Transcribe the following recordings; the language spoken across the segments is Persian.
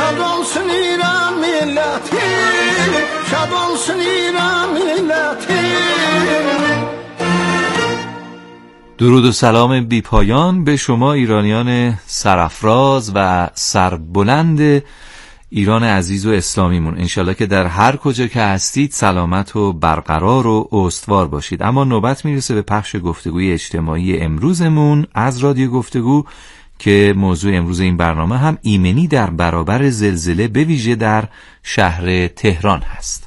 شاد olsun İran milleti, şad olsun İran milleti. درود و سلام بی پایان به شما ایرانیان سرافراز و سربلند ایران عزیز و اسلامیمون. انشالله که در هر کجا که هستید سلامت و برقرار و استوار باشید. اما نوبت میرسه به پخش گفتگوی اجتماعی امروزمون از رادیو گفتگو که موضوع امروز این برنامه هم ایمنی در برابر زلزله به ویژه در شهر تهران هست.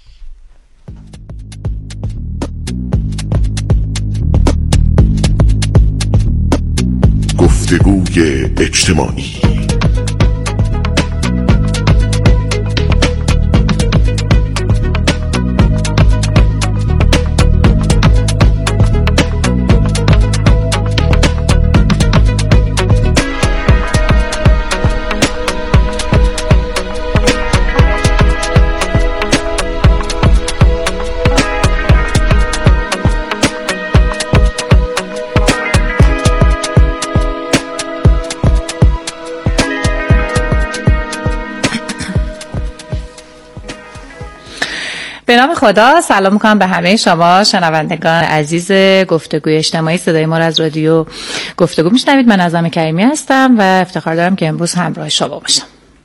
گفتگوی اجتماعی. به نام خدا سلام میکنم به همه شما شنوندگان عزیز گفتگوی اجتماعی. صدای ما از رادیو گفتگو میشنوید. من نظام کریمی هستم و افتخار دارم که امروز همراه شما باشم.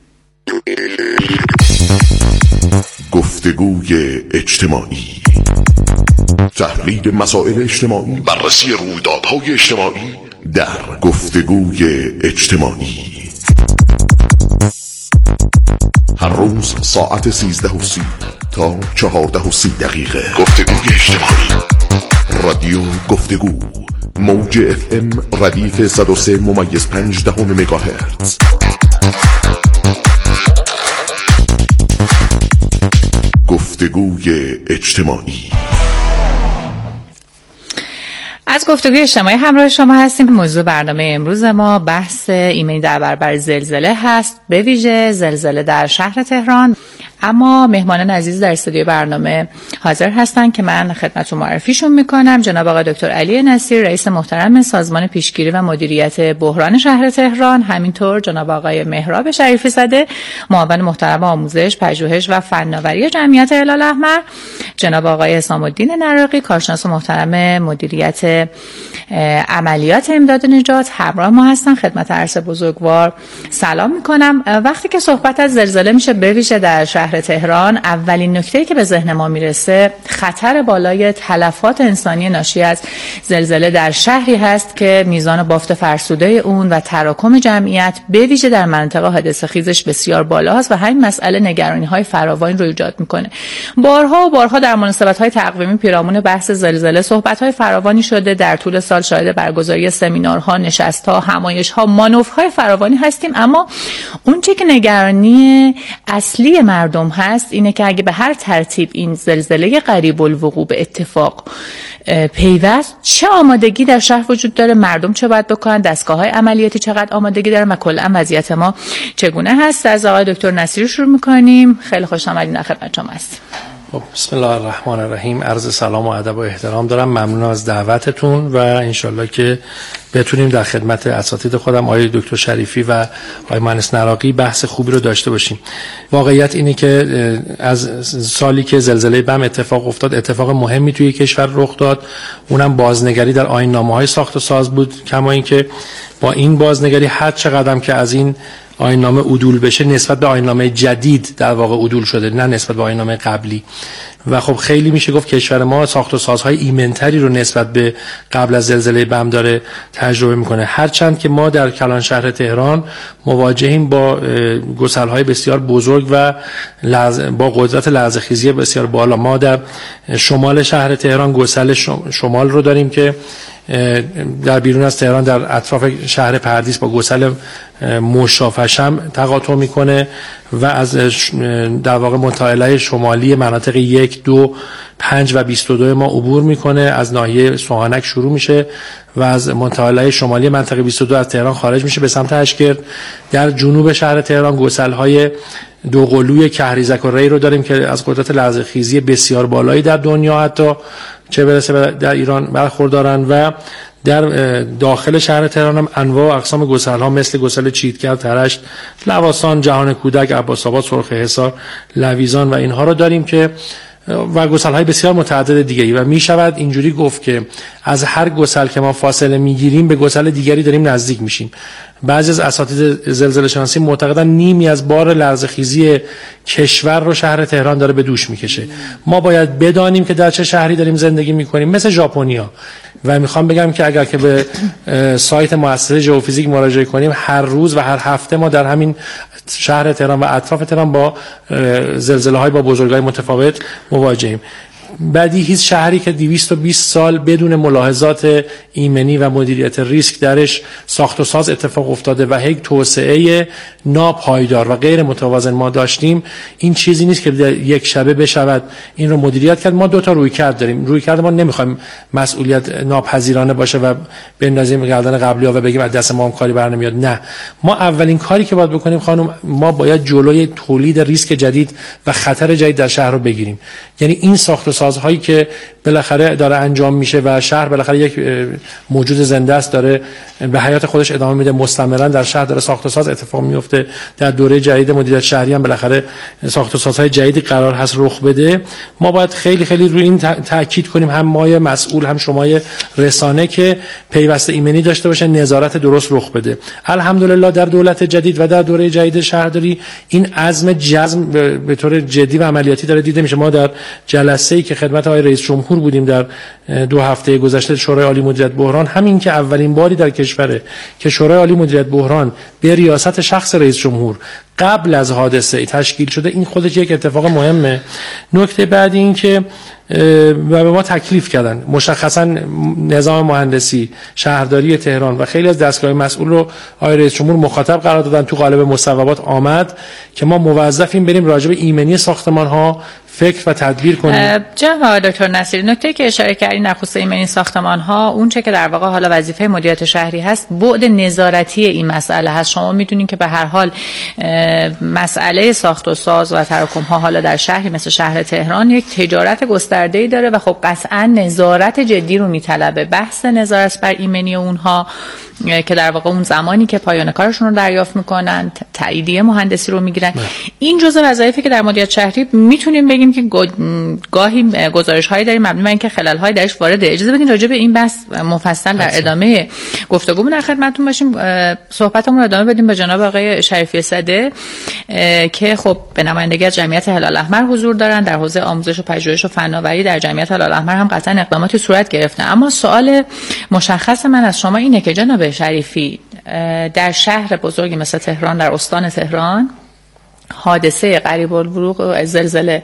گفتگوی اجتماعی، تحلیل مسائل اجتماعی، بررسی رویدادهای اجتماعی در گفتگوی اجتماعی. هر روز ساعت 13:30 تا 14:30 گفتگوی اجتماعی. رادیو گفتگو، موج FM ردیف 103.5 مگاهرتز. گفتگوی اجتماعی. از گفتگوی اجتماعی همراه شما هستیم. موضوع برنامه امروز ما بحث ایمنی در برابر زلزله هست، به ویژه زلزله در شهر تهران. اما مهمانان عزیز در استودیو برنامه حاضر هستن که من خدمتتون معرفیشون میکنم. جناب آقای دکتر علی نصیر، رئیس محترم سازمان پیشگیری و مدیریت بحران شهر تهران، همینطور جناب آقای مهراب شریفی زاده، معاون محترم آموزش، پژوهش و فناوری جمعیت هلال احمر، جناب آقای حسام الدین نراقی، کارشناس محترم مدیریت عملیات امداد نجات همراه ما هستن. خدمت عرض بزرگوار سلام میکنم. وقتی که صحبت از زلزله میشه به ویژه در شهر تهران، اولین نکته‌ای که به ذهن ما میرسه خطر بالای تلفات انسانی ناشی از زلزله در شهری هست که میزان بافت فرسوده اون و تراکم جمعیت به ویژه در مناطق حادثه خیزش بسیار بالاست و همین مسئله نگرانی‌های فراوانی رو ایجاد میکنه. بارها و بارها در مناسبت‌های تقویمی پیرامون بحث زلزله صحبت‌های فراوانی شده. در طول سال شاهد برگزاری سمینارها، نشست‌ها، همایش‌ها، مانورهای فراوانی هستیم. اما اون چیزی که نگرانی اصلی مردم هست اینه که اگه به هر ترتیب این زلزله قریب الوقوع به اتفاق پیوست، چه آمادگی در شهر وجود داره، مردم چه باید بکنن، دستگاه‌های عملیاتی چقدر آمادگی دارن و کلا وضعیت ما چگونه هست. از آقای دکتر نصیر شروع می‌کنیم. خیلی خوش آمدید، در خدمت شما هستیم. بسم الله الرحمن الرحیم. عرض سلام و ادب و احترام دارم. ممنون از دعوتتون و انشالله که بتونیم در خدمت اساتید خودم آقای دکتر شریفی و آقای مهندس نراقی بحث خوبی رو داشته باشیم. واقعیت اینه که از سالی که زلزله بم اتفاق افتاد، اتفاق مهمی توی کشور رخ داد. اونم بازنگری در آیین‌نامه‌های ساخت و ساز بود. کما اینکه با این بازنگری هر چقدر که از این آیین‌نامه عدول بشه، نسبت به آیین‌نامه جدید در واقع عدول شده، نه نسبت به آیین‌نامه قبلی. و خب خیلی میشه گفت کشور ما ساخت و سازهای ایمنتری رو نسبت به قبل از زلزله بم داره تجربه میکنه. هرچند که ما در کلان شهر تهران مواجهیم با گسل‌های بسیار بزرگ و با قدرت لرزه‌خیزی بسیار بالا. ما در شمال شهر تهران گسل شمال رو داریم که در بیرون از تهران در اطراف شهر پردیس با گسل مشافشم تقاطع میکنه و از در واقع منطقه شمالی مناطق 1، 2، 5 و 22 ما عبور میکنه. از ناحیه سوهانک شروع میشه و از منطقه شمالی منطقه 22 از تهران خارج میشه به سمت اشکرد. در جنوب شهر تهران گسل‌های دوقلوی کهریزک و ری رو داریم که از قدرت لرزه‌خیزی بسیار بالایی در دنیا حتی چه برسه در ایران برخوردارن و در داخل شهر تهران هم انواع و اقسام گسل‌ها مثل گسل چیتگر، ترشت، لواسان، جهان کودک، عباس‌آباد، سرخ حصار، لویزان و اینها رو داریم که و گسل‌های بسیار متعدد دیگری و می شود اینجوری گفت که از هر گسل که ما فاصله میگیریم به گسل دیگری داریم نزدیک میشیم. بعضی از اساتید زلزله شناسی معتقدن نیمی از بار لرزه‌خیزی کشور رو شهر تهران داره به دوش میکشه. ما باید بدانیم که در چه شهری داریم زندگی میکنیم، مثل ژاپنیا. و میخوام بگم که اگر که به سایت مؤسسه ژئوفیزیک مراجعه کنیم، هر روز و هر هفته ما در همین شهر تهران و اطراف تهران با زلزله‌های با بزرگی متفاوت مواجهیم. بدیهی است شهری که 220 سال بدون ملاحظات ایمنی و مدیریت ریسک درش ساخت و ساز اتفاق افتاده و یک توسعه ناپایدار و غیر متوازن ما داشتیم، این چیزی نیست که یک شبه بشود این رو مدیریت کرد. ما دو تا رویکرد داریم. رویکرد ما نمیخوایم مسئولیت ناپذیرانه باشه و بندازیم گردن قبلی‌ها و بگیم از دست ما هم کاری برنمیاد. نه، ما اولین کاری که باید بکنیم خانم، ما باید جلوی تولید ریسک جدید و خطر جدید در شهر رو بگیریم. یعنی این ساخت و سازهایی که بالاخره داره انجام میشه و شهر بالاخره یک موجود زنده است، داره به حیات خودش ادامه میده، مستمرا در شهر داره ساخت و ساز اتفاق میفته. در دوره جدید مدیریت شهری هم بالاخره ساخت و سازهای جدیدی قرار هست رخ بده. ما باید خیلی خیلی روی این تاکید کنیم، هم مای مسئول هم شمای رسانه، که پیوسته ایمنی داشته باشه، نظارت درست رخ بده. الحمدلله در دولت جدید و در دوره جدید شهرداری این عزم جزم به طور جدی و عملیاتی داره دیده میشه. ما در جلسه‌ای که خدمت آقای رئیس جمهور بودیم در 2 هفته گذشته شورای عالی مدیریت بحران، همین که اولین باری در کشوره که شورای عالی مدیریت بحران به ریاست شخص رئیس جمهور قبل از حادثه تشکیل شده، این خودش یک اتفاق مهمه. نکته بعدی این که و به ما تکلیف کردن مشخصا نظام مهندسی شهرداری تهران و خیلی از دستگاه مسئول رو آقای رئیس جمهور مخاطب قرار دادن. تو قالب مصوبات آمد که ما موظفیم بریم راجع به ایمنی ساختمان ها فکر و تدبیر کنیم. جناب دکتر نصیری، نکته که اشاره کردین در خصوص ایمنی ساختمان ها، اون چه که در واقع حالا وظیفه مدیریت شهری هست، بعد نظارتی این مسئله هست. شما میدونین که به هر حال مسئله ساخت و ساز و تراکم ها حالا در شهری مثل شهر تهران یک تجارت گسترده‌ای داره و خب قطعا نظارت جدی رو میطلبه. بحث نظارت بر ایمنی اونها که در واقع اون زمانی که پایان کارشون رو دریافت میکنن، تاییدیه مهندسی رو میگیرن، این جزء وظایفی که در مدیریت شهری میتونیم بگیم که گاهی گزارش‌هایی داریم مبنی بر اینکه خلل‌هایی درش وارده. اجازه بدین راجع به این بحث مفصل در ادامه گفتگومون در خدمتتون باشیم. صحبتمون رو ادامه بدیم با جناب آقای شریفی صده که خب به نمایندگی از جمعیت هلال احمر حضور دارن. در حوزه آموزش و پژوهش و فناوری در جمعیت هلال احمر هم قطعا اقداماتی صورت گرفته. اما سوال مشخص من از شما اینه که جناب شریفی، در شهر بزرگی مثل تهران، در استان تهران، حادثه قریب الوقوع زلزله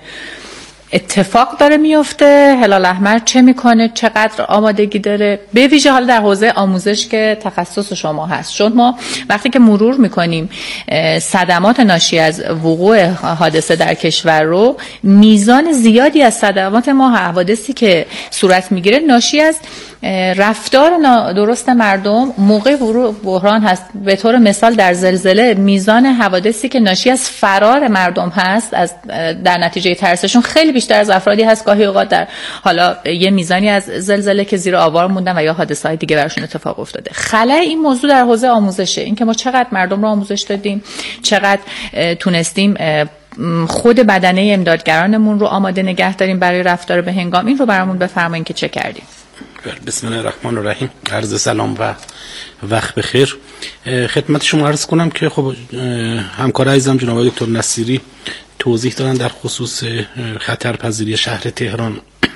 اتفاق داره میفته. هلال احمر چه میکنه؟ چقدر آمادگی داره؟ به ویژه حالا در حوزه آموزش که تخصص شما هست، چون ما وقتی که مرور میکنیم صدمات ناشی از وقوع حادثه در کشور رو، میزان زیادی از صدمات ما، حوادثی که صورت میگیره ناشی از رفتار درست مردم موقع ورود بحران هست. به طور مثال در زلزله میزان حوادثی که ناشی از فرار مردم هست از در نتیجه ترسشون خیلی بیشتر از افرادی هست گاهی اوقات در حالا یه میزانی از زلزله که زیر آوار موندن و یا حادثه‌های دیگه براشون اتفاق افتاده. خلأ این موضوع در حوزه آموزشه، این که ما چقدر مردم رو آموزش دادیم، چقدر تونستیم خود بدنه امدادگرانمون رو آماده نگه داریم برای رفتار به هنگام. این رو برامون بفرمایید که چه کردیم. بسم الله الرحمن الرحیم. عرض سلام و وقت بخیر خدمت شما عرض کنم که خب همکار عزیزم جناب دکتر نصیری توضیح دادن در خصوص خطرپذیری شهر تهران.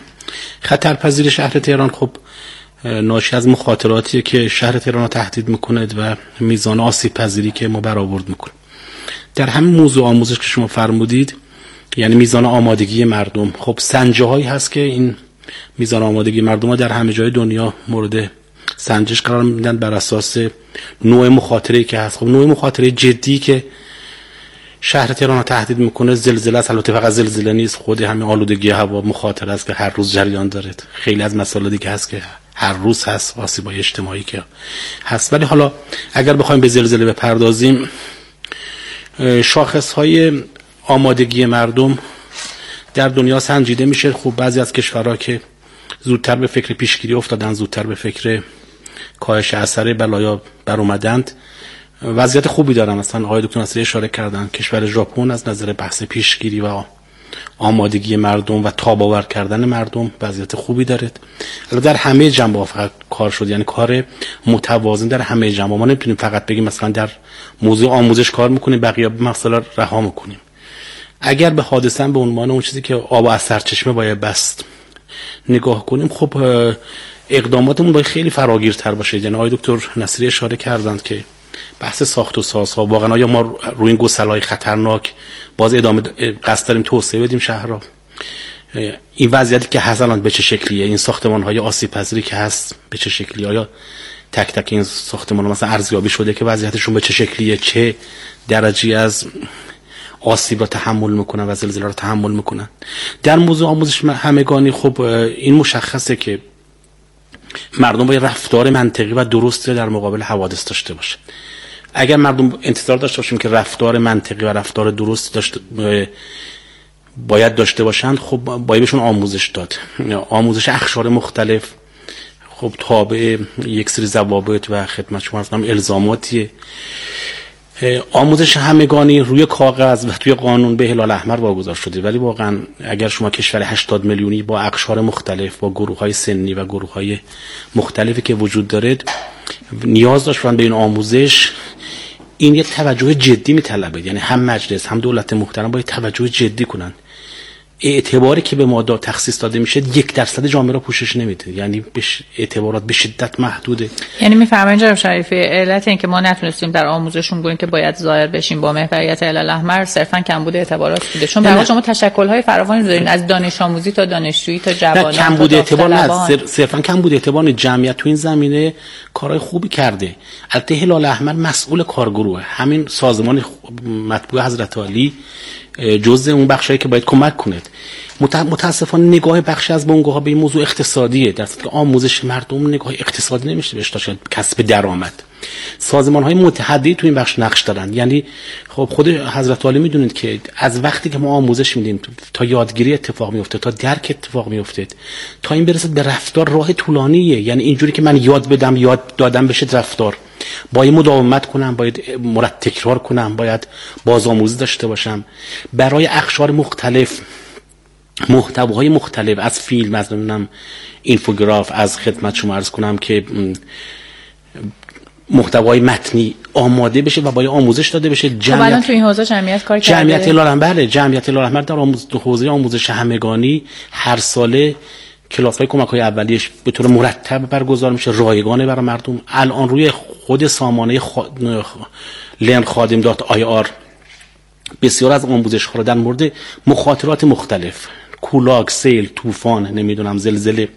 خطرپذیری شهر تهران خب ناشی از مخاطراتی که شهر تهران رو تهدید میکنه و میزان آسیب پذیری که ما برآورد میکنه. در همین موضوع آموزش که شما فرمودید، یعنی میزان آمادگی مردم، خب سنجه‌هایی هست که این میزان آمادگی مردم ها در همه جای دنیا مورد سنجش قرار میدن بر اساس نوع مخاطره‌ای که هست. خب نوع مخاطره جدی که شهر تهران رو تهدید میکنه زلزله است. البته فقط زلزله نیست، خود همین آلودگی هوا مخاطره است که هر روز جریان داره. خیلی از مسائل دیگه هست که هر روز هست، آسیب‌های اجتماعی که هست. ولی حالا اگر بخوایم به زلزله بپردازیم، شاخص‌های آمادگی مردم در دنیا سنجیده میشه. خب بعضی از کشورها که زودتر به فکر پیشگیری افتادن، زودتر به فکر کاهش اثر بلایا بر اومدند وضعیت خوبی دارن. مثلا آقای دکتر نصیری اشاره کردن کشور ژاپن از نظر بحث پیشگیری و آمادگی مردم و تاب‌آور کردن مردم وضعیت خوبی داره. البته در همه جنبه‌ها فقط کار شد، یعنی کار متوازن در همه جنبه‌ها. ما نمیتونیم فقط بگیم مثلا در موضوع آموزش کار میکنیم بقیه مسائل رها میکنیم. اگر به حادثه به عنوان اون چیزی که آب از سرچشمه باید بست نگاه کنیم، خب اقداماتمون باید خیلی فراگیرتر باشه. یعنی آقای دکتر نصیری اشاره کردند که بحث ساخت و سازها واقعا آیا ما روی این گسل‌های خطرناک باز ادامه قصد داریم توسعه بدیم شهرها؟ این وضعیتی که هست الان به چه شکلیه؟ این ساختمان‌های آسیب پذیری که هست به چه شکلیه؟ آیا تک تک این ساختمان‌ها مثلا ارزیابی شده که وضعیتشون به چه شکلیه، چه درجی از آسیب را تحمل میکنن و زلزله را تحمل میکنن؟ در موضوع آموزش همگانی خب این مشخصه که مردم باید رفتار منطقی و درستی در مقابل حوادث داشته باشه. اگر مردم انتظار داشته باشیم که رفتار منطقی و رفتار درستی باید داشته باشند، خب باید بهشون آموزش داد. آموزش اقشار مختلف خب تابع یک سری ضوابط و خدمت شما گفتم الزاماتیه. آموزش همگانی روی کاغذ و توی قانون به هلال احمر واگذار شده، ولی واقعا اگر شما کشور 80 میلیونی با اقشار مختلف، با گروه‌های سنی و گروه‌های مختلفی که وجود داره نیاز داشتن به این آموزش، این یه توجه جدی میطلبه. یعنی هم مجلس هم دولت محترم باید توجه جدی کنن. اعتباری که به ما تخصیص داده میشه 1% جامعه را پوشش نمیده، یعنی اعتبارات به شدت محدوده. یعنی میفرمایید جناب شریفی علت این که ما نتونستیم در آموزشون بگیم که باید ظاهر بشیم با محوریت هلال احمر صرفا کمبود اعتبارات بوده، چون برای شما تشکل‌های فراوانی دارین از دانش آموزی تا دانشجویی تا جوانان. کمبود اعتبار نه، صرفا کمبود اعتبار. جمعیت تو این زمینه کارهای خوبی کرده. البته هلال احمر مسئول کارگروه، همین سازمان مطبوع حضرت علی جزء اون بخشایی که باید کمک کنه. متاسفانه نگاه بخشی از بنگاه‌ها به این موضوع اقتصادیه، در صورتی که آموزش مردم نگاه اقتصادی نمیشه بهش داشت، کسب درآمد. سازمان‌های متحدی تو این بخش نقش دارن. یعنی خب خود حضرت علی میدونید که از وقتی که ما آموزش میدیم تا یادگیری اتفاق میفته، تا درک اتفاق میفته، تا این برسه به رفتار راه طولانیه. یعنی اینجوری که من یاد دادم بشه رفتار، باید مداومت کنم، باید تکرار کنم، باید بازآموزی داشته باشم. برای اقشار مختلف، محتواهای مختلف، از فیلم، از نمیدونم اینفوگراف، از خدمت شما عرض کنم که محتوای متنی آماده بشه و باید آموزش داده بشه. الان تو این حوزه جمعیت کار کرده. جمعیت هلال احمر، جمعیت هلال احمر در حوزه آموزش همگانی هر ساله کلاس‌های کمک‌های اولیه‌اش به طور مرتب برگزار میشه، رایگانه برای مردم. الان روی خود سامانه learnKhadim.ir بسیار از آموزش‌ها رو در مورد مخاطرات مختلف، کولاک، سیل، طوفان، نمیدونم زلزله،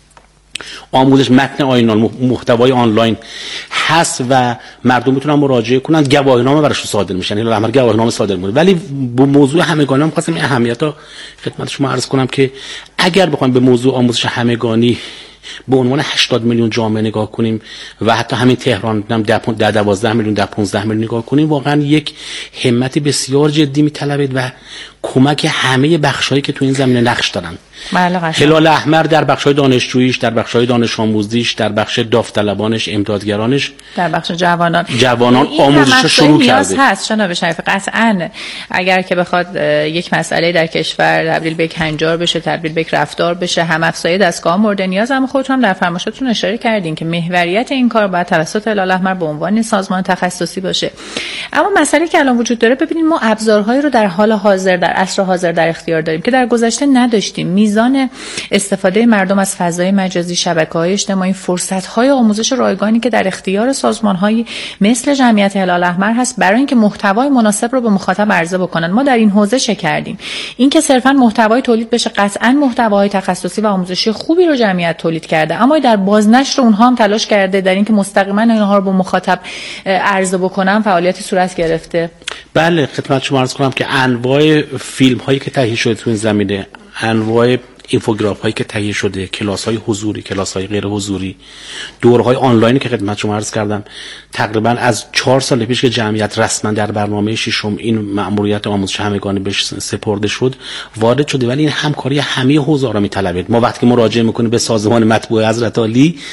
آموزش متن آینال، محتوای آنلاین هست و مردم میتونن مراجعه کنن. گواهینامه براشون صادر میشن، هلال احمر گواهینامه صادر میکنه. ولی به موضوع همگانی هم خواستم این اهمیت‌ها خدمت شما عرض کنم که اگر بخوایم به موضوع آموزش همگانی به عنوان 80 میلیون جامعه نگاه کنیم و حتی همین تهران 12 میلیون 15 میلیون نگاه کنیم، واقعا یک همت بسیار جدی میطلبه و کمک همه بخشایی که تو این زمینه نقش دارن. هلال احمر در بخشای دانشجوییش، در بخشای دانش آموزیش، در بخش داوطلبانش، امدادگرانش، در بخش جوانان آموزش شروع کرده. هست جناب شریف. قطعاً اگر که بخواد یک مسئله در کشور تبدیل به یک هنجار بشه، تبدیل به یک رفتار بشه، هم افزایی دستگاه مورد نیاز، هم خودتون هم در فرمایشاتتون اشاره کردین که محوریت این کار باید توسط هلال احمر به عنوان سازمان تخصصی باشه. اما مسئله که الان وجود داره، ببینید ما ابزارهایی رو در حال حاضر، در عصر حاضر در اختیار داریم که در گذشته نداشتیم. میزان استفاده مردم از فضای مجازی، شبکه‌های اجتماعی، فرصت‌های آموزش رایگانی که در اختیار سازمان‌هایی مثل جمعیت هلال احمر هست برای اینکه محتوای مناسب رو به مخاطب عرضه بکنن، ما در این حوزه چه کردیم؟ اینکه صرفاً محتوای تولید بشه، قطعاً محتواهای تخصصی و آموزشی خوبی رو جمعیت تولید کرده، اما در بازنشر اونها هم تلاش کرده در اینکه مستقیما اینها رو به مخاطب عرضه بکنن فعالیتی صورت گرفته. بله، خدمت شما عرض کنم که انواع فیلم‌هایی که تهیه شده تو این زمینه، انواع اینفوگراف هایی که تهیه شده، کلاس های حضوری، کلاس های غیر حضوری، دورهای آنلاینی که خدمت شما عرض کردم، تقریبا از 4 سال پیش که جمعیت رسما در برنامه ششم این مأموریت آموزش همگانی بهش سپرده شد وارد شده، ولی این همکاری همه حوزه‌ها را می‌طلبه. ما وقتی مراجعه می‌کنیم به سازمان مطبوع حضرت علی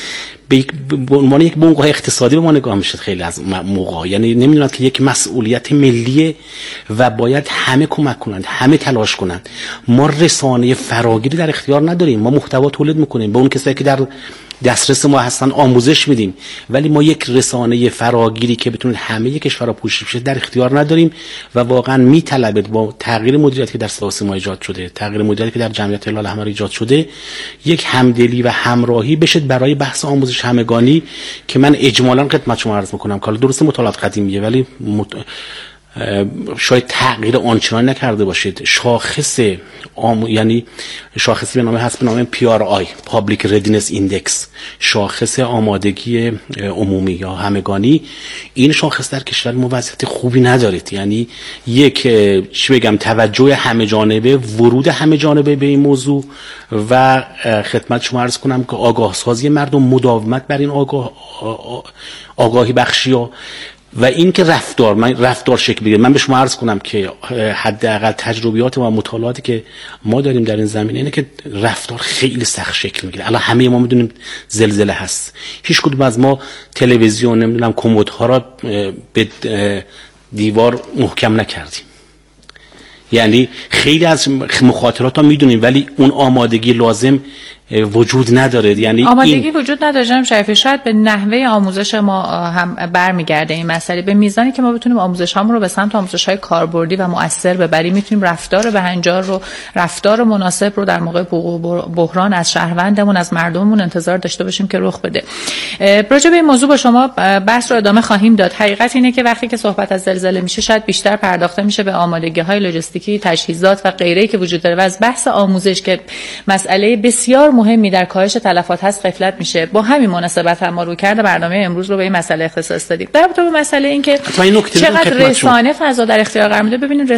به عنوان یک بنگاه اقتصادی به ما نگاه میشه خیلی از موقع. یعنی نمیدونن که یک مسئولیت ملیه و باید همه کمک کنند، همه تلاش کنند. ما رسانه فراگیری در اختیار نداریم، ما محتوا تولید میکنیم، به اون کسایی که در دسترس ما هستن آموزش میدیم، ولی ما یک رسانه فراگیری که بتونه همه کشورها پوشش بشه در اختیار نداریم و واقعا میطلبه با تغییر مدیریتی که در سیاست ما ایجاد شده، تغییر مدیریتی که در جمعیت هلال احمر ایجاد شده، یک همدلی و همراهی بشه برای بحث آموزش همگانی که من اجمالاً خدمت شما عرض میکنم که درسته مطالعات قدیمیه ولی شاید تغییر آنچنانی نکرده باشید. شاخص یعنی شاخصی به نام هست به نام PRI Public Readiness Index، شاخص آمادگی عمومی یا همگانی، این شاخص در کشور ما وضعیت خوبی ندارید. یعنی یک چی بگم توجه همه جانبه، ورود همه جانبه به این موضوع و خدمت شما عرض کنم که آگاه سازی مردم، مداومت بر این آگاهی بخشی و این که رفتار شکل بگیره. من به شما عرض کنم که حداقل تجربیات و مطالعاتی که ما داریم در این زمینه اینه که رفتار خیلی سخت شکل میگیره. الان همه ما میدونیم زلزله هست، هیچ کدوم از ما تلویزیون نمیدونم کمدها را به دیوار محکم نکردیم. یعنی خیلی از مخاطرات ها میدونیم ولی اون آمادگی لازم وجود نداره. یعنی آمادگی وجود نداره. جناب شریفی، شاید به نحوه آموزش ما هم برمیگرده این مسئله، به میزانی که ما بتونیم آموزش هامون رو به سمت آموزش های کاربردی و مؤثر ببریم، میتونیم رفتار بهنجار رو، رفتار مناسب رو در موقع بحران از شهروندمون، از مردممون انتظار داشته باشیم که رخ بده. راجع به این موضوع با شما بحث رو ادامه خواهیم داد. حقیقت اینه که وقتی که صحبت از زلزله میشه شاید بیشتر پرداخته میشه به آمادگی های لوجستیکی، تجهیزات و غیره که وجود داره و از بحث آموزش که مسئله بسیار مهمی در کاهش تلفات هست غفلت میشه. با همین مناسبت هم ما رو کرده برنامه امروز رو به این مسئله اختصاص دادیم. در رابطه با مسئله این که چقدر رسانه فضا در اختیار قرار میده، ببینید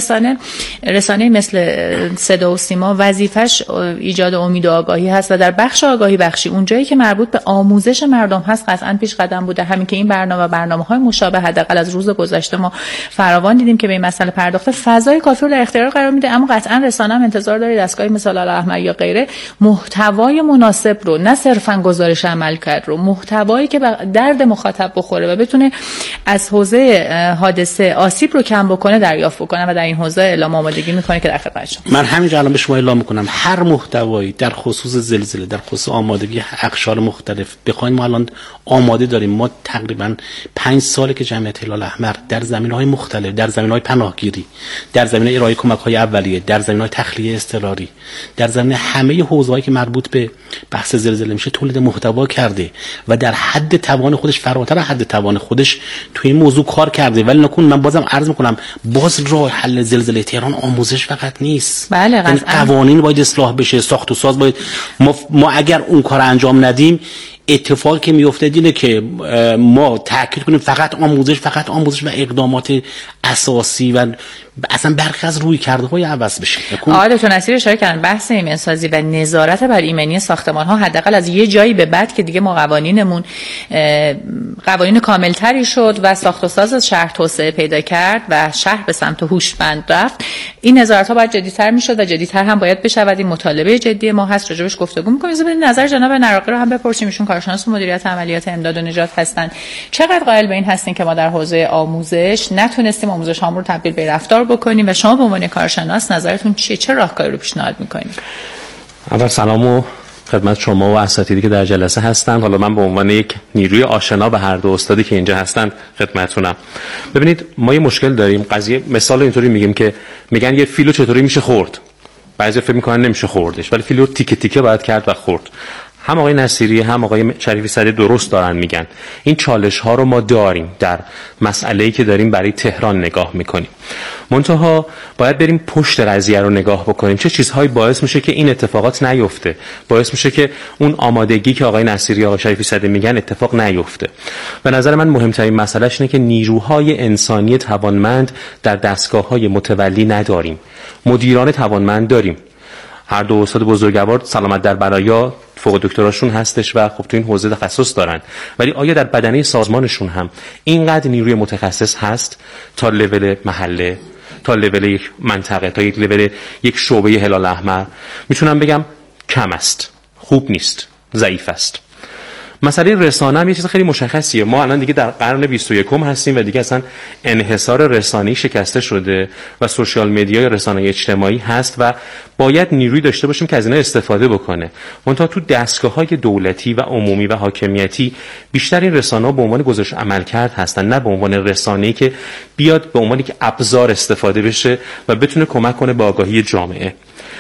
رسانه مثل صدا و سیما وظیفش ایجاد امید و آگاهی هست و در بخش آگاهی بخشی اونجایی که مربوط به آموزش مردم هست قطعاً پیش قدم بوده. همین که این برنامه و برنامه‌های مشابه حداقل از روز گذشته ما فراوان دیدیم که به این مسئله پرداخته، فضای کافی رو در اختیار قرار میده. اما قطعاً رسانه هم انتظار داره دستگاهی مثل هلال احمر یا غیره محتوای مناسب رو، نه صرفاً گزارش عملکرد رو، محتوایی که به درد مخاطب بخوره و بتونه از حوزه حادثه آسیب رو کم بکنه دریافت بکنه و در این حوزه اعلام آمادگی میکنه که در خدمت شما. من همینجا الان به شما اعلام میکنم هر محتوایی در خصوص زلزله، در خصوص آمادگی اقشار مختلف بخواید ما الان آماده داریم. ما تقریبا 5 ساله که جمعیت هلال احمر در زمینه‌های مختلف، در زمینه‌های پناهگیری، در زمینه ارائه کمک‌های اولیه، در زمینه‌های تخلیه اضطراری، در زمینه همه حوزه‌هایی که مربوط به بحث زلزله میشه تولید محتوا کرده و در حد توان خودش، فراتر حد توان خودش تو این موضوع کار کرده. ولی نکن من بازم عرض میکنم باز راه حل زلزله تهران آموزش فقط نیست. بله، قوانین باید اصلاح بشه، ساخت و ساز باید. ما اگر اون کار انجام ندیم اتفاقی که میفته اینه که ما تاکید کنیم فقط آموزش و اقدامات اساسی و اصلا برخی از رویکردهای عوض بشه. دکتر نصیری اشاره کردن بحث ایمن‌سازی و نظارت بر ایمنی ساختمان‌ها حداقل از یه جایی به بعد که دیگه ما قوانینمون قوانین کاملتری شد و ساخت و ساز شهر توسعه پیدا کرد و شهر به سمت هوشمند رفت، این نظارت‌ها باید جدی‌تر می‌شد و جدی‌تر هم باید بشود. این مطالبه جدی ما هست، راجبش گفتگو می‌کنیم. ببینید نظر جناب نراقی رو هم بپرسیم، ایشون کارشناس مدیریت عملیات امداد و نجات هستن. چقدر قائل به این هستین که ما در حوزه آموزش نتونستیم آموزش‌هامون رو تبدیل به رفتار بکنیم و شما به عنوان کارشناس نظرتون چیه؟ چه راهکاری رو پیشنهاد می‌کنید؟ اول سلام و خدمت شما و اساتیدی که در جلسه هستند. حالا من به عنوان یک نیروی آشنا به هر دو استادی که اینجا هستند خدمتتونم. ببینید ما یه مشکل داریم. قضیه مثال اینطوری میگیم که میگن یه فیلو چطوری میشه خورد. بعضی فکر میکنن نمیشه خوردش، ولی فیلو تیکه تیکه باید کرد و خورد. هم آقای نصیری هم آقای شریفی صدی درست دارن میگن. این چالش ها رو ما داریم در مسئله‌ای که داریم برای تهران نگاه میکنیم. منتها باید بریم پشت قضیه رو نگاه بکنیم. چه چیزهایی باعث میشه که این اتفاقات نیفته؟ باعث میشه که اون آمادگی که آقای نصیری آقای شریفی صدی میگن اتفاق نیفته. به نظر من مهمترین مسئلهش اینه که نیروهای انسانی توانمند در دستگاه‌های متولی نداریم. مدیران توانمند داریم. هر دو استاد بزرگوار سلامت در بلایا فوق دکتراشون هستش و خب تو این حوزه تخصص دارن، ولی آیا در بدنه سازمانشون هم اینقدر نیروی متخصص هست تا لول محله، تا لول یک منطقه، تا یک لول یک شعبه هلال احمر؟ میتونم بگم کم است، خوب نیست، ضعیف است. مسئله رسانه هم یه چیز خیلی مشخصیه. ما الان دیگه در قرن 21 هستیم و دیگه اصلا انحصار رسانه‌ای شکسته شده و سوشال مدیا یا رسانه اجتماعی هست و باید نیروی داشته باشیم که از اینا استفاده بکنه. منتها تو دستگاه‌های دولتی و عمومی و حاکمیتی بیشتر این رسانه‌ها به عنوان گزارش عملکرد هستن، نه به عنوان رسانه‌ای که بیاد به عنوان یک ابزار استفاده بشه و بتونه کمک کنه به آگاهی جامعه.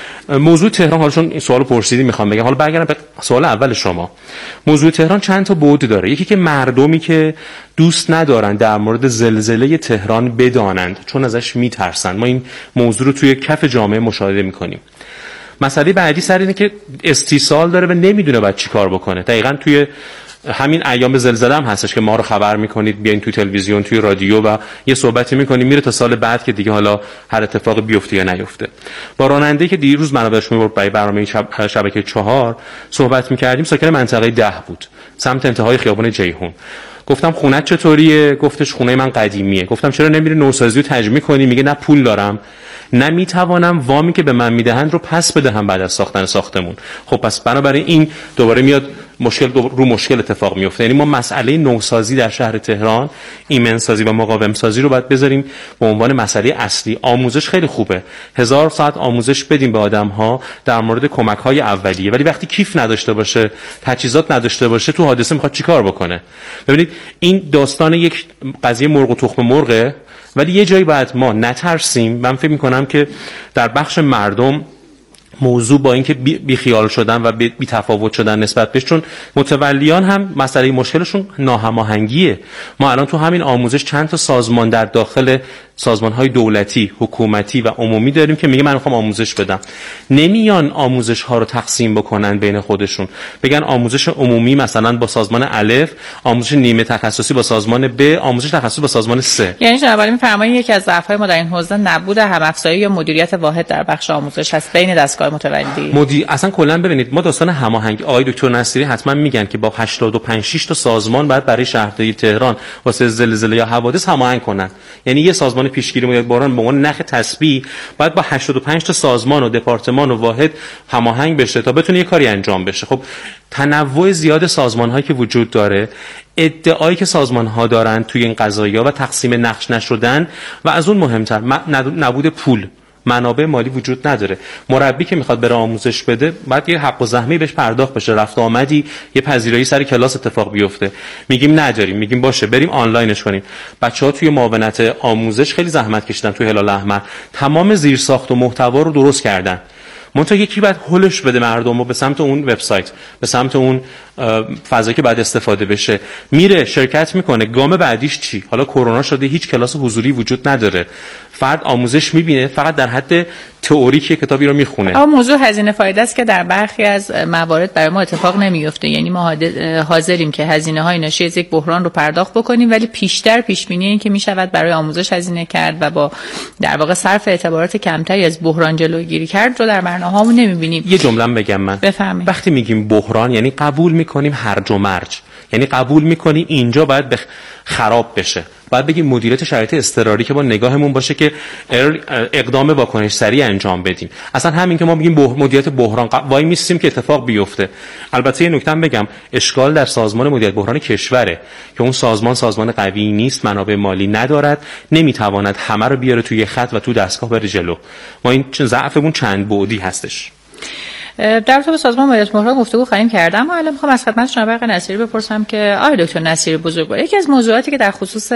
موضوع تهران، حالا چون این سوالو پرسیدی میخوام بگم، حالا برگردم به سوال اول شما. موضوع تهران چند تا بعد داره. یکی که مردمی که دوست ندارن در مورد زلزله تهران بدانند چون ازش میترسن. ما این موضوع رو توی کف جامعه مشاهده میکنیم. مسئله بعدی سر اینه که استیصال داره و نمیدونه باید چی کار بکنه. دقیقاً توی همین ایام زلزله هم هستش که ما رو خبر میکنید، بیاین تو تلویزیون، توی رادیو و یه صحبتی میکنیم، میره تا سال بعد که دیگه حالا هر اتفاقی بیفته یا نیفته. با راننده که دیروز منابعش میبرد برای برنامه شبکه 4 صحبت میکردیم، ساکن منطقه 10 بود، سمت انتهای خیابان جیهون. گفتم خونت چطوریه؟ گفتش خونه من قدیمیه. گفتم چرا نمیری نوسازی رو تجمیع کنی؟ میگه نه پول دارم، نمیتوانم وامی که به من میدهند رو پس بدهم بعد از ساختن ساختمون. خب پس بنابراین این دوباره میاد مشکل رو مشکل اتفاق میفته. یعنی ما مسئله نوسازی در شهر تهران، ایمنسازی و مقاوم سازی رو باید بذاریم به عنوان مسئله اصلی. آموزش خیلی خوبه، 1000 ساعت آموزش بدیم به آدم‌ها در مورد کمک‌های اولیه، ولی وقتی کیف نداشته باشه، تجهیزات نداشته باشه، تو حادثه میخواد چیکار بکنه؟ ببینید این داستان یک قضیه مرغ و تخم مرغه، ولی یه جایی باید ما نترسیم. من فکر می‌کنم که در بخش مردم موضوع با اینکه بی خیال شدن و بی تفاوت شدن نسبت بهش، چون متولیان هم مسئله مشکلشون ناهماهنگیه. ما الان تو همین آموزش چند تا سازمان در داخل سازمان‌های دولتی، حکومتی و عمومی داریم که میگه من میخوام آموزش بدم. نمیان آموزش‌ها رو تقسیم بکنن بین خودشون، بگن آموزش عمومی مثلا با سازمان الف، آموزش نیمه تخصصی با سازمان ب، آموزش تخصصی با سازمان س. یعنی جناب عالی می‌فرمایید یکی از ضعف‌های ما در این حوزه نبود هم‌افزایی یا مدیریت واحد در بخش آموزش هست بین دستگاه متولی. اصلا کلا ببینید ما داستان هماهنگی، آقای دکتر نصیری حتما میگن که با 85 6 تا سازمان بعد برای شهرداری تهران واسه زلزله یا حوادث هماهنگ کنن. یعنی یه سازمان پیشگیری مدیریت بحران به عنوان نخ تسبیح باید با 85 تا سازمان و دپارتمان و واحد هماهنگ بشه تا بتونه یه کاری انجام بشه. خب تنوع زیاد سازمان‌هایی که وجود داره، ادعایی که سازمان‌ها دارن توی این قضایا و تقسیم نقش نشدن و از اون مهمتر نبود پول، منابع مالی وجود نداره. مربی که میخواد بره آموزش بده باید یه حق و زحمه بهش پرداخت بشه، رفت آمدی، یه پذیرایی سر کلاس اتفاق بیفته. میگیم نداریم، میگیم باشه بریم آنلاینش کنیم. بچه‌ها توی معاونت آموزش خیلی زحمت کشیدن، توی هلال احمر تمام زیرساخت و محتوا رو درست کردن. منتها یکی باید هولش بده مردم رو به سمت اون وبسایت، به سمت اون فضایی که بعد استفاده بشه. میره شرکت میکنه، گام بعدیش چی؟ حالا کرونا شده، هیچ کلاس حضوری وجود نداره، فرد آموزش میبینه فقط در حد تئوریک کتابی رو میخونه. اما موضوع هزینه فایده است که در برخی از موارد برای ما اتفاق نمیفته. یعنی ما حاضریم که هزینه های ناشی از یک بحران رو پرداخت بکنیم، ولی پیشتر پیش بینی این که میشود برای آموزش هزینه کرد و با در واقع صرف اعتبارات کمتری از بحران جلوگیری کرد رو در برنامه‌هامون نمیبینیم. یه جمله بگم من. بفهمید. وقتی میگیم بحران یعنی قبول میکنیم هرج و مرج، یعنی قبول میکنیم اینجا باید خراب بشه. باید بگیم مدیریت شرایط اضطراری که با نگاهمون باشه که اقدام واکنش سریع انجام بدیم. اصلا همین که ما میگیم مدیریت بحران، وای میستیم که اتفاق بیفته. البته یه نکته بگم، اشکال در سازمان مدیریت بحران کشوره که اون سازمان قوی نیست، منابع مالی ندارد، نمیتواند همه رو بیاره توی خط و تو دستگاه بره جلو. ما این ضعفمون چند بعدی هستش. در رابطه با سازمان مدیریت بحران گفتگو خواهیم کرد، اما الان میخوام از خدمت جناب آقای نصیری بپرسم که آقای دکتر نصیری بزرگوار، یکی از موضوعاتی که در خصوص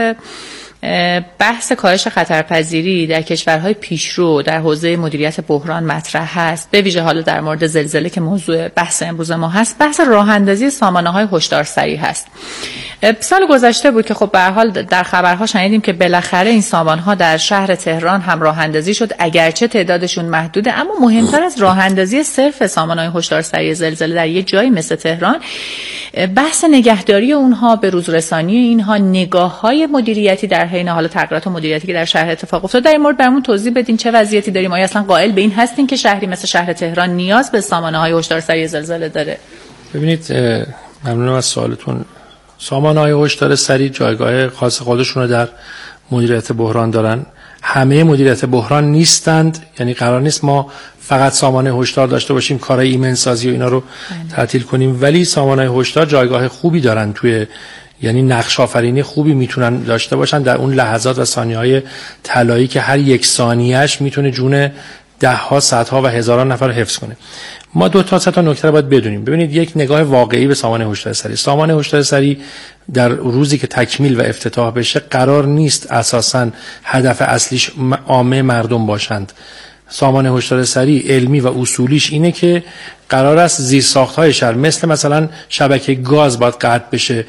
بحث کاهش خطرپذیری در کشورهای پیشرو در حوزه مدیریت بحران مطرح هست، به ویژه حالا در مورد زلزله که موضوع بحث امروز ما هست، بحث راه اندازی سامانه‌های هشدار سریع هست. سال گذشته بود که خب به هر حال در خبرها شنیدیم که بالاخره این سامان‌ها در شهر تهران هم راه اندازی شد، اگرچه تعدادشون محدوده، اما مهمتر از راه اندازی صرف سامانه‌های هشدار سریع زلزله در یه جایی مثل تهران، بحث نگهداری اونها، به روز رسانی اینها، نگاه‌های مدیریتی در حین حال تغییرات مدیریتی که در شهر اتفاق افتاد، در این مورد برامون توضیح بدین چه وضعیتی داریم؟ آیا اصلا قائل به این هستین که شهری مثل شهر تهران نیاز به سامانه‌های هشدار سریع زلزله داره؟ ببینید، ممنونم از سوالتون. سامانه‌های هشدار سریع جایگاه خاص خودشون رو در مدیریت بحران دارن. همه مدیریت بحران نیستند، یعنی قرار نیست ما فقط سامانه هشدار داشته باشیم کارهای ایمن سازی و اینا رو تعطیل کنیم، ولی سامانه هشدار جایگاه خوبی دارن توی، یعنی نقش آفرینی خوبی میتونن داشته باشن در اون لحظات و ثانیه‌های طلایی که هر یک ثانیه‌اش میتونه جون ده‌ها، صدها و هزاران نفر رو حفظ کنه. ما دو تا سه تا نکته رو باید بدونیم. ببینید، یک نگاه واقعی به سامانه هشدار سریع. سامانه هشدار سریع در روزی که تکمیل و افتتاح بشه قرار نیست اساساً هدف اصلیش عامه مردم باشند. سامانه هشدار سریع علمی و اصولیش اینه که قرار است زیرساخت‌های شهر مثلا شبکه گاز باید قطع بشه.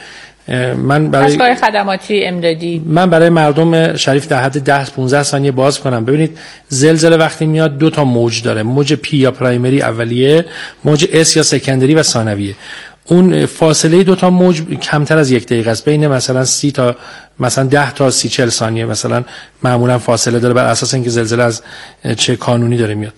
من برای دستگاه خدماتی امدادی من برای مردم شریف در حد 10-15 ثانیه باز کنم. ببینید، زلزله وقتی میاد دو تا موج داره، موج پی یا پرایمری اولیه، موج اس یا سکندری و ثانویه. اون فاصله دو تا موج کمتر از 1 دقیقه است، بین مثلا 30 تا مثلا 10 تا 30-40 ثانیه مثلا معمولا فاصله داره، بر اساس اینکه زلزله از چه کانونی داره میاد.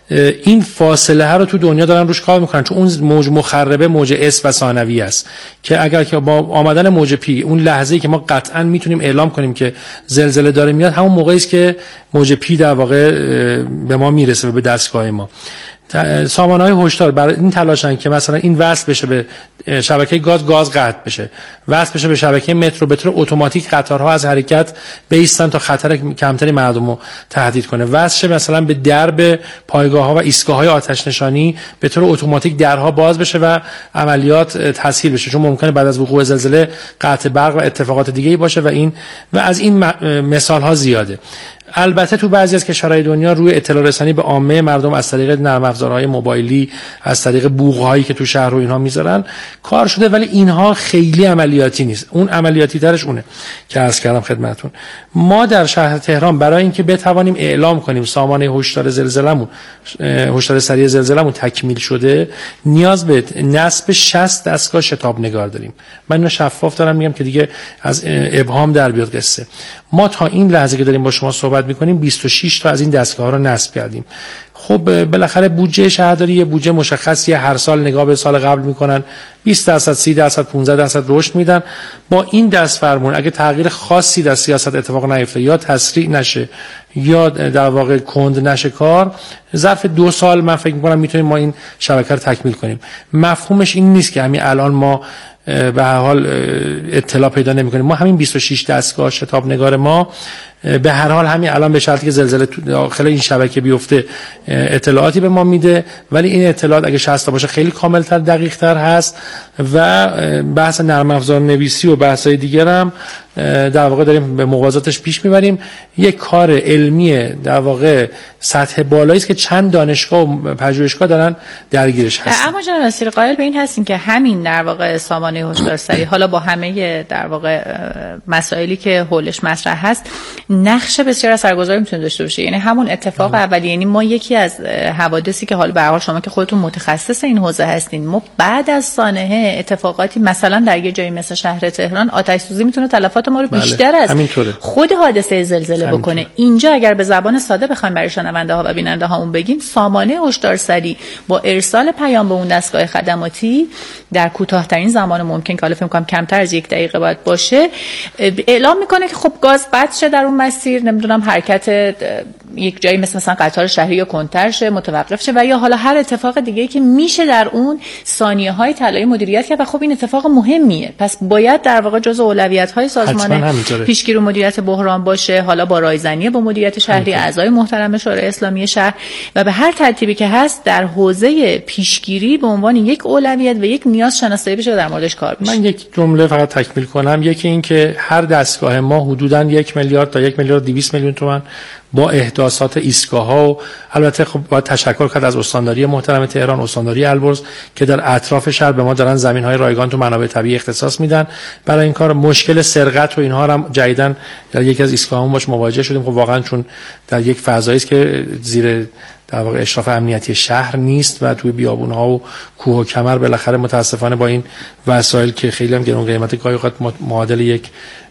این فاصله ها رو تو دنیا دارن روش کار میکنن، چون اون موج مخربه موج اس و ثانویه است که اگر که با آمدن موج پی، اون لحظه‌ای که ما قطعا میتونیم اعلام کنیم که زلزله داره میاد، همون موقعی است که موج پی در واقع به ما میرسه و به دستگاه ما. سامانه‌های هشدار برای این تلاشن که مثلا این وصل بشه به شبکه گاز قطع بشه، وصل بشه به شبکه مترو، به طور اتوماتیک قطارها از حرکت بایستن تا خطر کمتری مردم رو تهدید کنه، وصل شه مثلا به درب پایگاه‌ها و ایستگاه‌های آتش نشانی، به طور اتوماتیک درها باز بشه و عملیات تسهیل بشه، چون ممکنه بعد از وقوع زلزله قطع برق و اتفاقات دیگه‌ای باشه و از این مثال‌ها زیاده. البته تو بعضی از کشورهای دنیا روی اطلاع رسانی به عامه مردم از طریق نرم افزارهای موبایلی، از طریق بوق‌هایی که تو شهر و اینها میذارن کار شده، ولی اینها خیلی عملیاتی نیست. اون عملیاتی ترش اونه که عرض کردم خدمتتون. ما در شهر تهران برای اینکه بتوانیم اعلام کنیم سامانه هشدار زلزله‌مون، هشدار سریع زلزله‌مون تکمیل شده، نیاز به نصب 60 دستگاه شتاب نگار داریم. من اینو شفاف دارم میگم که دیگه از ابهام در بیاد قصه. ما تا این لحظه که داریم با شما صحبت میکنیم 26 تا از این دستگاه‌ها رو نصب کردیم. خب بالاخره بودجه شهرداری یه بودجه مشخصیه، هر سال نگاه به سال قبل میکنن، 20%، 30%، 15% رشد میدن. با این دست فرمون اگه تغییر خاصی در سیاست اتفاق نیفته یا تسریع نشه یا در واقع کند نشه کار، ظرف 2 سال من فکر میکنم میتونیم ما این شبکه رو تکمیل کنیم. مفهومش این نیست که همین الان ما به هر حال اطلاع پیدا نمی‌کنیم. ما همین 26 دستگاه شتاب نگار ما به هر حال همین الان به شرطی که زلزله داخل این شبکه بیفته اطلاعاتی به ما میده، ولی این اطلاعات اگه 60 تا باشه خیلی کامل‌تر، دقیق‌تر هست و بحث نرم افزار نویسی و بحث‌های دیگر هم در واقع داریم به موازاتش پیش میبریم. یک کار علمی در واقع سطح بالایی است که چند دانشگاه و پژوهشگاه دارن درگیرش هستن. اما جناب نصیری قائل به این هستین که همین در واقع سامانه هشدار سریع حالا با همه در واقع مسائلی که حولش مطرح هست نقش بسیار اثرگذاری میتونه داشته باشه، یعنی همون اتفاق اولی، یعنی ما یکی از حوادثی که حالا به هر حال شما که خودتون متخصص این حوزه هستین، ما بعد از سانحه اتفاقاتی مثلا در یه جایی مثل شهر تهران آتش سوزی میتونه تلفات ما رو بیشتر از خود حادثه زلزله بکنه. اینجا اگر به زبان ساده بخوایم برای شنونده ها و بیننده هامون بگیم، سامانه هشدار سریع با ارسال پیام به اون دستگاه خدماتی در کوتاه‌ترین زمان ممکن که حالا فکر می‌کنم کمتر از 1 دقیقه باید باشه، اعلام میکنه که خب گاز قطع شه در اون مسیر، نمیدونم حرکت یک جایی مثلا قطار شهری یا کنتر شه، متوقف شه و یا حالا هر اتفاق دیگه‌ای که میشه در اون ثانیه‌های طلایی مدیریت کرد. و خب این اتفاق مهمیه، پس باید در واقع جزء اولویت‌های سازمان پیشگیری و مدیریت بحران باشه، حالا با رایزنی با مدیریت شهری، اعضای محترم شورای اسلامی شهر و به هر ترتیبی که هست در حوزه پیشگیری به عنوان یک اولویت و یک نیاز شناسایی بشه و در موردش کار بشه. من یک جمله فقط تکمیل کنم. یکی این که هر دستگاه ما حدوداً 1 میلیارد تا 1 میلیارد 200 میلیون تومان با احداثات ایستگاه‌ها و البته خب باید تشکر کرد از استانداری محترم تهران، استانداری البرز که در اطراف شهر به ما دارن زمین‌های رایگان تو منابع طبیعی اختصاص میدن برای این کار. مشکل سرقت و اینها هم جدیداً در یکی از ایستگاه‌ها باش مواجه شدیم، خب واقعاً چون در یک فضایی است که زیر در واقع اشراف امنیتی شهر نیست و توی بیابون‌ها و کوه و کمر بالاخره متاسفانه با این وسایل که خیلی هم گران قیمت گاهی اوقات معادل یک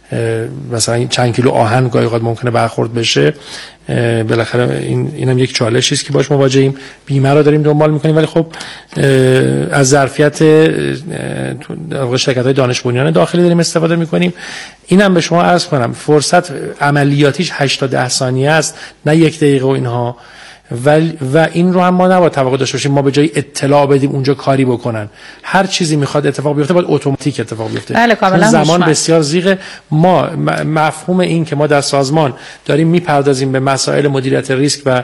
مثلا چند کیلو آهن گاهی اوقات ممکنه برخورد بشه، بالاخره اینم یک چالشی است که باش مواجهیم. بیمه رو داریم دنبال میکنیم، ولی خب از ظرفیت شرکت‌های دانش بنیان داخلی داریم استفاده میکنیم. اینم به شما عرض کنم فرصت عملیاتیش 8 تا 10 ثانیه است، نه 1 دقیقه و اینها. و این رو هم ما نباید توقع داشته باشیم ما به جای اطلاع بدیم اونجا کاری بکنن. هر چیزی میخواد اتفاق بیفته باید اتوماتیک اتفاق بیفته. بله کاملا. زمان بسیار زیغه. ما مفهوم این که ما در سازمان داریم میپردازیم به مسائل مدیریت ریسک و